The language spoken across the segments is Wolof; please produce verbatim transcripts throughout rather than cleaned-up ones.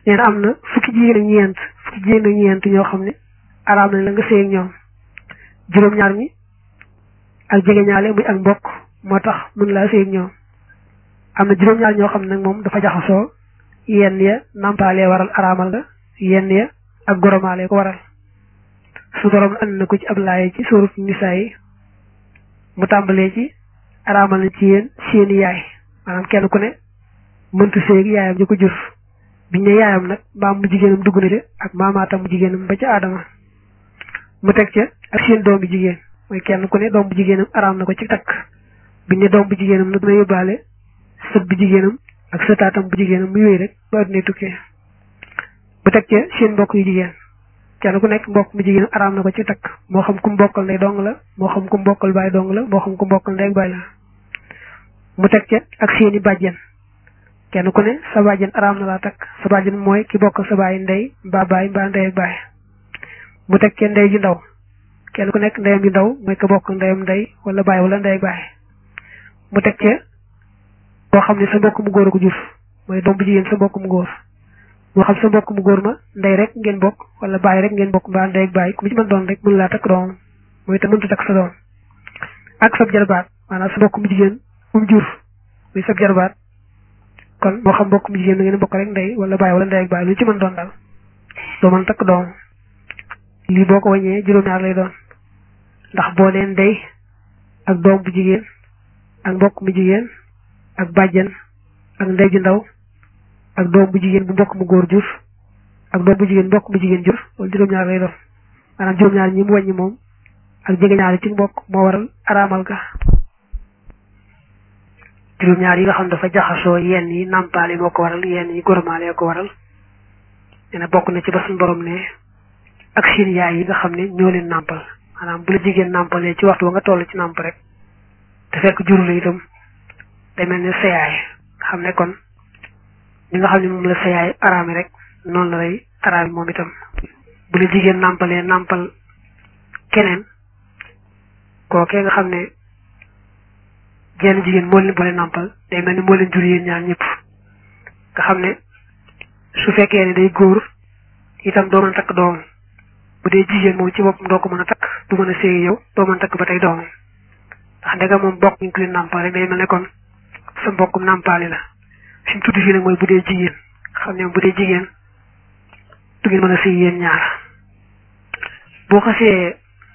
nee na am na fukki jigéen ak ñeent fukki jigéen ak ñeent ñoo xam ne araam nañ la nga sëy ak ñoom juróom-ñaar ñi ak jegeñaale muy ak mbokk moo tax mën laa sëy ak ñoom am na juróom-ñaar ñoo xam ne nag moom dafa jaxasoo yenn ya nampaalee waral araamal la yenn ya ak goromaalee ko waral su borom and na ko ci ab laaye ci sóorut nisaa yi mu tàmbalee ci araamal na ci yéen seeni yaay maanaam kenn ku ne mënta sëy ak yaayam ji ko jur biñ ne yaayam nag maam mu jigéenam dugg na de ak maamaatam mu jigéenam ba ca aadama mu teg ca ak seen doom bu jigéen mooy kenn ku ne doom bu jigéenam araam na ko ci takk biñ ne doom bu jigéenam nag dina yóbbaale sët bu jigéenam ak sëtaatam bu jigéenam mu yooyu rek ba adduna tukkee mu teg ca seen mbokk yu jigéen kenn ku nekk mbokk mu jigéenam araam na ko ci takk moo xam ku mbokkal ndey dong la moo xam ku mbokkal baay dong la moo xam ku mbokkal ndey ak baay la mu teg ca ak seeni bàjjen kenn ku ne sa bàjjen araam na laa takk sa bàjjen mooy ki bokk sa baay ndey mbaa baay mbaa ndey ak baay mu teg ca ndey ju ndaw kenn ku nekk ndeyam ju ndaw mooy ka bokk ndeyam ndey wala baay wala ndey ak baay mu teg ca boo xam ne sa mbokk mu góor a ko jur mooy doom bu jigéen sa mbokk mu góor moo xam sa mbokk mu góor ma ndey rek ngeen bokk wala baay rek ngeen bokk mbaa ndey ak baay ku mu ci mën doon rek mën laa takk doomam mooy te mënta takk sa doom ak sab jarbaat maanaam sa mbokk mu jigéen mu jur muy sab jarbaat kon moo xam mbokk mu jigéen da ngeen bokk rek ndey wala baay wala ndey ak baay lu ci mën doon daal doo mën takk doom lii boo ko wàññee juróom-ñaar lay doon ndax boo leen ndey ak doom bu jigéen ak mbokk mu jigéen ak bàjjen ak ndey ju ndaw ak doom bu jigéen bu mbokk mu góor jur ak doom bu jigéen mbokk mu jigéen jur loolu juróom-ñaar lay doon maanaam juróom-ñaar ñi mu wàññi moom ak jegeñaale ci mbokk moo waral araamal ga juróom-ñaar yi nga xam dafa jaxasoo yenn yi nampaale moo ko waral yenn yi gormaale ko waral nee na bokk na ci ba suñ borom ne ak seen yaay yi nga xam ne ñoo leen nàmpal maanaam bu la jigéen nàmpalee ci waxtu wa nga toll ci nàmp rek te fekk juru la itam day mel ne sa yaay nga xam ne kon li nga xam ne moom la sa yaay araami rek noonu la lay araami moom itam bu la jigéen nàmpalee nàmpal keneen kookee nga xam ne jenn jigéen moo leen boole nàmpal day mel ni moo leen jur yéen ñaar ñëpp nga xam ne su fekkee ne day góor itam doo mën a takk doomam bu dee jigéen moom ci boppam doo ko mën a takk du mën a séy yow doo mën a takk ba tey doomam ndax ndega moom bokk ñu ko leen nàmpal rek day mel ne kon sa mbokkum nàmpaali la fi mu tudd fii nag mooy bu dee jigéen xam ne bu dee jigéen du ngeen mën a séy yéen ñaar boo xasee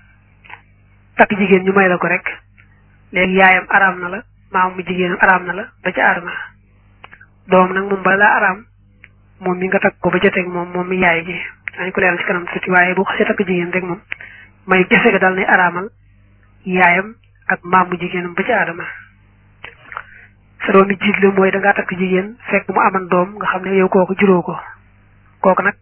takk jigéen ñu may la ko rek léegi yaayam araam na la maam mu jigéenam araam na la ba ca aadama doom nag moom bala laa araam moom mi nga takk ko ba joteeg moom moom mi yaay ji dañ ko leeral ci kanam tuuti waaye bu xasee takk jigéen rek moom may kese ga dal nay araamal yaayam ak maam mu jigéenam ba ca aadama sa doom yi jiit la mooy da ngaa takk jigéen fekk mu aman doom nga xam ne yow kooku juróo ko kooku nag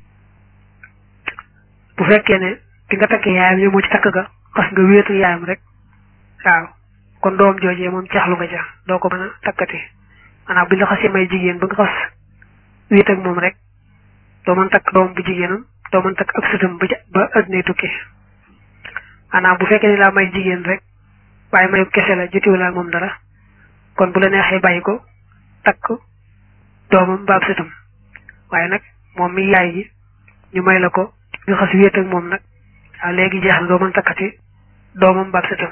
bu fekkee ne ki nga takkee yaayam yow moo ci takk ga xas nga wéetu yaayam rek waaw kon doom joojee moom caxlu nga ca doo ko mën a takkati maanaam bu ñu la xasee may jigéen ba nga xas wéet ak moom rek doo mën takk doom bu jigéenam doo mën takk ab sëtam ba ba addunay tukki maanaam bu fekkee ne laa may jigéen rek waaye mayu kese la jotiwul ak moom dara kon bu la neexee bàyyi ko takk doomam ba ab sëtam waaye nag moom mi yaay ji ñu may la ko nga xas wéet ak moom nag waaw léegi jeex na doo mën takkati doomam ba ab sëtam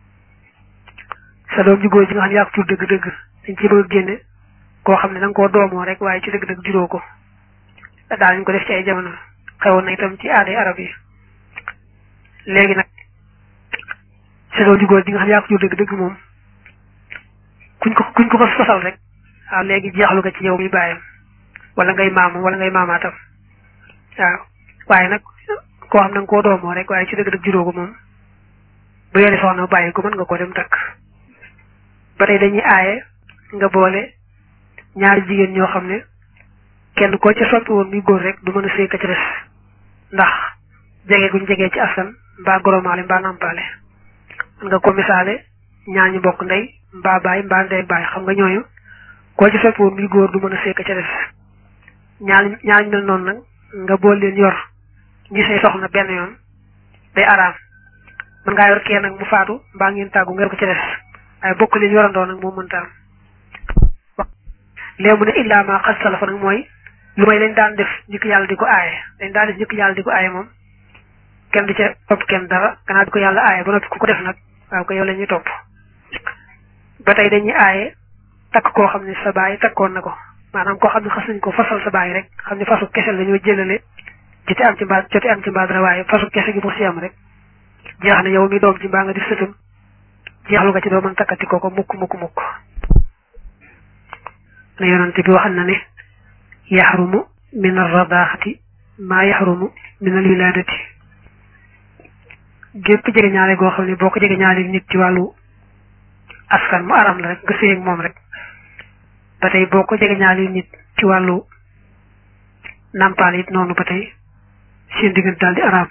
sa doom ju góor ji nga xam ne yaa ko tur dëgg-dëgg dañ ci bëgg a génne koo xam ne da nga koo doomoo rek waaye ci dëgg-dëgg juróo ko daal ñu ko def ci ay jamono xewoon na itam ci aaday arab yi léegi nag sa doom ju góor ji nga xam ne yaa ko tur dëgg-dëgg moom kuñ ko kuñ ko ko sosal rek waaw léegi jeexlu ko ci yow mi bàyyam wala ngay maamam wala ngay maamaatam waaw waaye nag koo xam ne da nga koo doomoo rek waaye ci dëgg-dëgg juróo ko moom bu yore soxna bàyyi ko mën nga ko dem takk ba tey dañuy aaye nga boole ñaari jigéen ñoo xam ne kenn koo ca soppi woon muy góor rek du mën a sëy ka ci des ndax jege guñ jegee ci askan mbaa goromaale mbaa nampaale mën nga ko misaale ñaar ñu bokk ndey mbaa baay mbaa ndey baay xam nga ñooñu koo ca soppi woon muy góor du mën a sëy ka ca des ñaar ñaar ñu mel noonu nag nga boole leen yor ngi say soxna benn yoon day araam mën ngaa yor kee nag mu faatu mbaa ngeen tàggu nga yor ko ca des waaye bokk leen yorandoo nag moom mënta am léegi mu ne illaa ma xas salafa nag mooy lu may lañ daan def njëkk yàlla di ko aaye dañ daan def njëkk yàlla di ko aaye moom kenn di ca topp kenn dara gannaaw di ko yàlla aaye ba noppi ku ko def nag waaw ko yow la ñuy topp ba tey dañuy aaye takk koo xam ne sa baay takkoon na ko maanaam koo xam ne xas nañ ko fasal sa baay rek xam ne fasu kese la ñoo jëlale jote am ci mbaa jote am ci mbaa dara waaye fasu kese gi bu si am rek jeex na yow mi doom ci mbaa nga di sëtam jeexlu nga ci doo mën takkati ko ko mukk mukk mukk na yonante bi waxal na ne yaxrumu min arradaxati maa yaxrumu min alwiladati gépp jege ñaale goo xam ne boo ko jege ñaale nit ci wàllu askan mu aram la rek nga sëy ak moom rek ba tey boo ko jege ñaale nit ci wàllu nampaal it noonu ba tey seen diggante daal di araam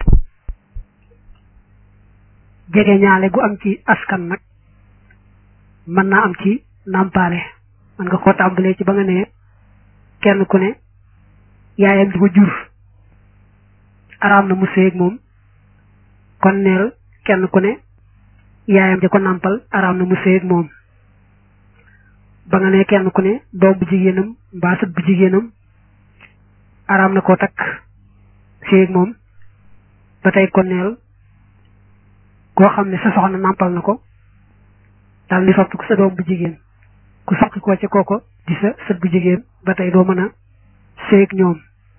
jege ñaale gu am ci askan nag mën naa am ci nampaale mën nga koo tàmbalee ci ba nga ne kenn ku ne yaayam di ko jur araam na mu sëy ak moom kon neel kenn ku ne yaayam di ko nampal araam na mu sëy ak moom ba nga ne kenn ku ne doom bu jigéenam mbaa sët bu jigéenam araam na koo takk sëy ak moom ba tey kon neel koo xam ne sa soxna nampal na ko daal di soppi ko sa doom bu jigéen ku soqi ko ci kooko di sa sët bu jigéen ba tey doo mën a sëy ak ñoom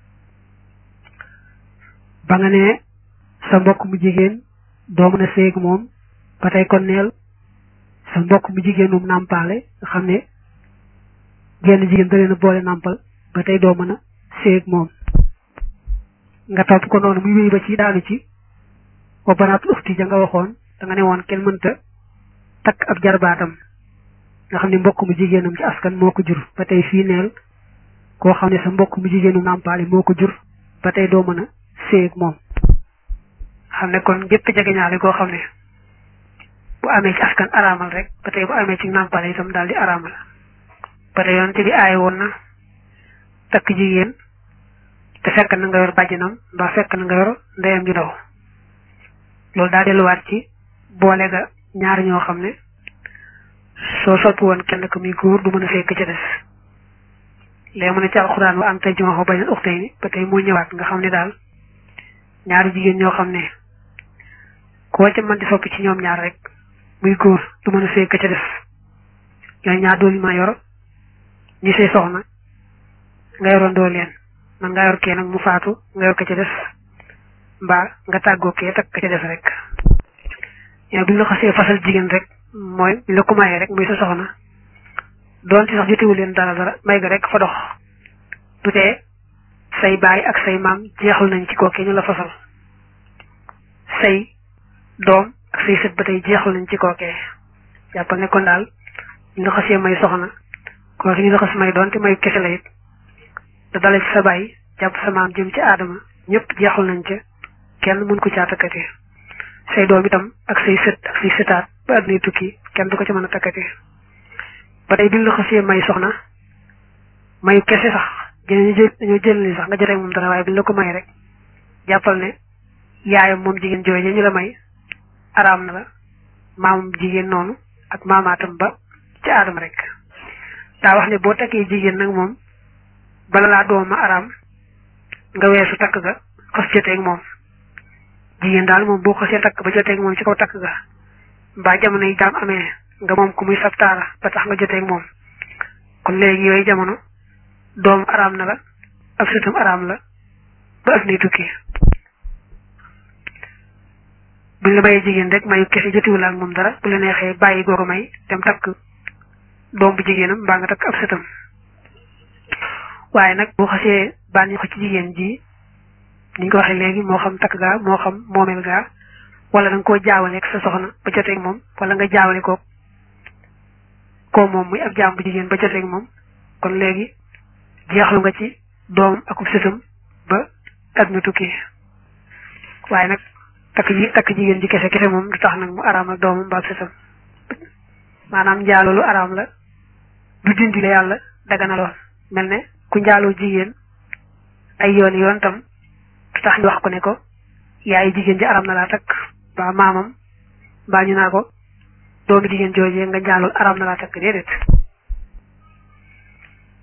ba nga ne sa mbokk mu jigéen doo mën a sëy ak moom ba tey kon neel sa mbokk mu jigéenum nàmpaale nga xam ne jenn jigéen da leen a boole nàmpal ba tey doo mën a sëy ak moom nga topp ko noonu muy wéy ba ci daanu ci wa banaatul uxti ja nga waxoon da nga ne woon kenn mënta takk ab jarbaatam nga xam ne mbokk mu jigéenam ci askan moo ko jur ba tey fii neel koo xam ne sa mbokk mu jigéenu nàmpaale moo ko jur ba tey doo mën a sëy ak moom xam ne kon gépp jegeñaale koo xam ne bu amee ci askan araamal rek ba tey bu amee ci nàmpaale itam daal di araamal ba tey yonte bi aaye woon na takk jigéen te fekk na nga yor bàjjanam mbaa fekk na nga yor ndeyam ju ndaw loolu daa delluwaat ci boole ga ñaar ñoo xam ne soo soppi woon kenn ko muy góor du mën a fekk ca des léegi mu ne ci alxuraan wa an tajma'u bayna al-ukhtayni ba tey moo ñëwaat nga xam ne daal ñaari jigéen ñoo xam ne koo ca mën di soppi ci ñoom ñaar rek muy góor du mën a fekk ca des ñooy ñaar doolu ma yor ñi say soxna nga yoroon doo leen man nga yor kee nag mu faatu nga yor ko ca des mbaa nga tàggoo kee takk ca des rek yaa bu ñu la xasee fasal jigéen rek mooy ñu la ko mayee rek muy sa soxna doon ci sax jotewu leen dara dara may ga rek fa dox du tee say baay ak say maam jeexal nañ ci kookee ñu la fasal say doom ak say sët ba tey jeexal nañ ci kookee jàppal ne kon daal ñu la xasee may soxna kooke ñu la xas may doon te may kese la it da dale ci sa baay jàpp sa maam jëm ci aadama ñëpp jeexal nañ ca kenn mën ko caa takkati say doom itam ak say sët ak say sëtaat ba àdduna tukki kenn du ko ci mën a takkati ba tey biñ la xasee may soxna mayu kese sax dinañu jël dañoo jël ni sax nga jotee moom dara waaye biñ la ko may rek jàppal ne yaayam moom jigéen jooje ñu la may araam na la maamam jigéen noonu ak maamaatam ba ci aadama rek daa wax ne boo takkee jigéen nag moom bala laa dooma araam nga weesu takk ga xas joteeg moom jigéen daal moom boo xasee takk ba joteeg moom ci kaw takk ga mbaa jamono yi jaam amee nga moom ku muy sabtaara ba tax nga joteeg moom kon léegi yooyu jamono doom araam na la ak sëtam araam la ba ak nay tukki buñ la mayee jigéen rek mayu kese jotiwul ak moom dara bu la neexee bàyyi googu may dem takk doom bu jigéenam mbaa nga takk ab sëtam waaye nag boo xasee bànni ko ci jigéen ji niñ ko waxee léegi moo xam takk gaa moo xam moomeel gaa wala da nga koo jaawale ak sa soxna ba joteeg moom wala nga jaawale ko koo moom muy ab jaam bu jigéen ba joteeg moom kon léegi jeexlu nga ci doom akub sëtam ba àdduna tukki waaye nag takk ji takk jigéen ji kese kese moom du tax nag mu araam ak doomam mbaa sëtam maanaam njaaloo lu araam la du dindi la yàlla daganaloon mel ne ku njaaloo jigéen ay yoon yoon tam du tax ñu wax ko ne ko yaay jigéen ji araam na laa takk ba maamam mbaa ñu naa ko doomu jigéen joojee nga njaaloo araam na laa takk déedéet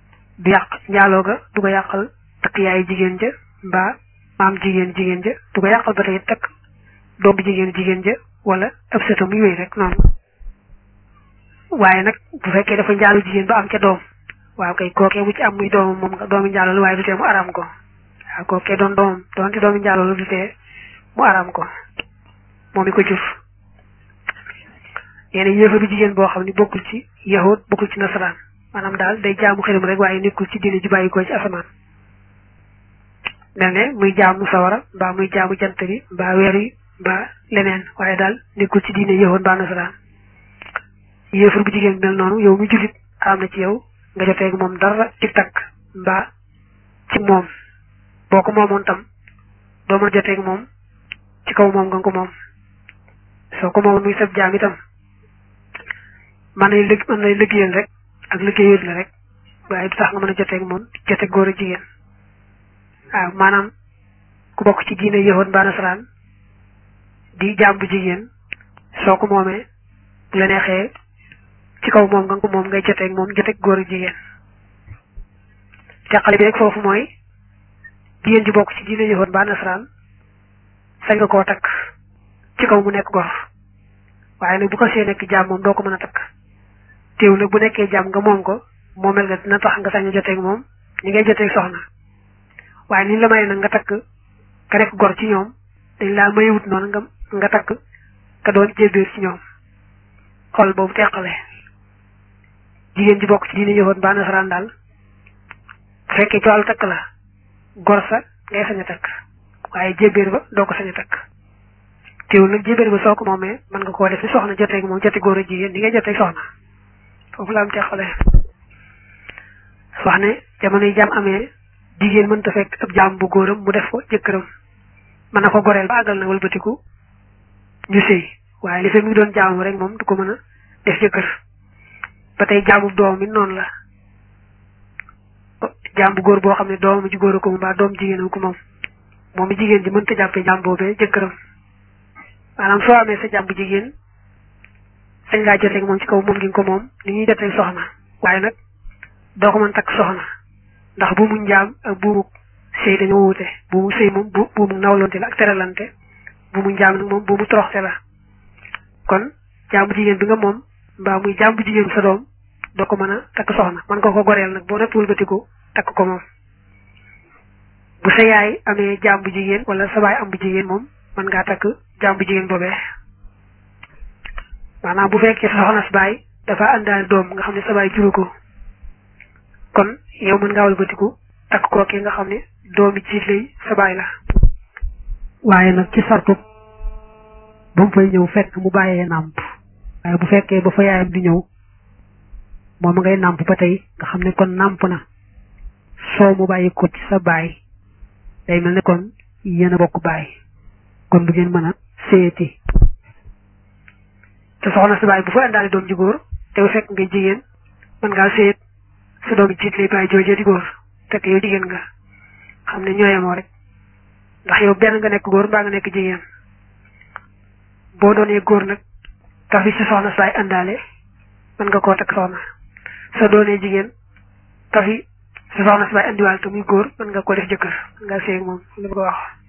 du yàq njaaloo ga du ko yàqal takk yaayu jigéen ja mbaa maam jigéen jigéen ja du ko yàqal ba tey takk doom bi jigéen jigéen ja wala ab sëtam muy wéy rek noonu waaye nag bu fekkee dafa njaalu jigéen ba am ca doom waaw kay kookee bu ci am muy doomam moom nga doomi njaaloo la waaye du tee mu araam ko waaw kookee doon doomam doonte doomi njaaloo la du tee mu araam ko moom mi ko jur nee na yéefar bu jigéen boo xam ne bokkul ci yahud bokkul ci nasaraan maanaam daal day jaamu xërëm rek waaye nekkul ci diine ji bàyyi ko ci asamaan mel ne muy jaamu sawara mbaa muy jaamu jant bi mbaa weer yi mbaa leneen waaye daal nekkul ci diine yahud mbaa nasaraan yéefar bu jigéen mel noonu yow mi jullit am na ci yow nga joteeg moom dara ci takk mbaa ci moom boo ko moomoon tam doo mën a joteeg moom ci kaw moom nga ko moom soo ko moomoon muy sab jaam itam man lay lëg man lay liggéeyal rek ak liggéeyal la rek waaye du tax nga mën a joteeg moom joteeg góor a jigéen waaw maanaam ku bokk ci diine yahud mbaa nasaraan di jaam bu jigéen soo ko moomee bu la neexee ci kaw moom nga ko moom ngay joteeg moom joteeg góor a jigéen teqale bi rek foofu mooy jigéen ji bokk ci diine yahud mbaa nasaraan sañ nga koo takk ci kaw mu nekk gor waaye nag bu ko see nekk jaam moom doo ko mën a takk teew nag bu nekkee jaam nga moom ko moomel nga dina tax nga sañ a joteeg moom ñi ngay joteeg soxna waaye ni la may nag nga takk ka nekk gor ci ñoom dañ laa mayewut noonu nga nga takk ka doon jébbéer ci ñoom xol boobu teqale jigéen ji bokk ci diine yahud mbaa nasaraan daal bu fekkee ci wàllu takk la gor sa ngay sañ a takk waaye jébbéer ba doo ko sañ a takk teewul nag jébbéer ba soo ko moomee mën nga koo def ci soxna joteeg moom jote góor a jigéen di ngay joteeg soxna foofu la am teqale wax ne jamono yi jaam amee jigéen mënta fekk ab jaam bu góoram mu def ko jëkkëram mën na ko goreel ba àggal na wëlbatiku ñu sëy waaye li fekk mu doon jaamam rek moom du ko mën a def jëkkër ba tey jaamu doom it noonu la jaam bu góor boo xam ne doomam ji góor a ko moom mbaa doom jigéen ko moom moom mi jigéen ji mënta jàppee jaam boobee jëkkëram maanaam soo amee sa jaam bu jigéen sañ ngaa joteeg moom ci kaw moom gi nga ko moom ni ñuy joteeg soxna waaye nag doo ko mën takk soxna ndax bu mu njaam ak bu mu sëy dañoo wuute bu mu sëy moom bu bu mu nawlonte la ak teralante bu mu njaam nag moom bu mu toroxte la kon jaam bu jigéen bi nga moom mbaa muy jaam bu jigéen sa doom doo ko mën a takk soxna mën nga ko goreel nag boo nekk wëlbatiku takk ko moom bu sa yaay amee jaam bu jigéen wala sa baay am bu jigéen moom mën ngaa takk jaam bu jigéen boobee maanaam bu fekkee sa soxna sa baay dafa àndaale doom nga xam ne sa baay juru ko kon yow mën ngaa wëlbatiku takk kookee nga xam ne doomi jiit lay sa baay la waaye nag ci sartu ba mu fay ñëw fekk mu bàyyee nàmp waaye bu fekkee ba fa yaayam di ñëw moom ngay nàmp ba tey nga xam ne kon nàmp na soo mu bàyyi ko ci sa baay day mel ne kon yéen a bokk baay kon du ngeen mën a séyati te soxna sa baay bu fa àndaale doom ji góor te bu fekk ngay jigéen mën ngaa séyat sa doomi jiit lay bàyyi joojee di góor fekk yow jigéen nga xam ne ñooyemoo rek ndax yow benn nga nekk góor mbaa nga nekk jigéen boo doonee góor nag tax bi sa soxna sa baay àndaale mën nga koo takk soxna sa doonee jigéen tax bi sa soxna sa baay àndiwaale te muy góor mën nga koo def jëkkër mën ngaa séy ak moom li ko wax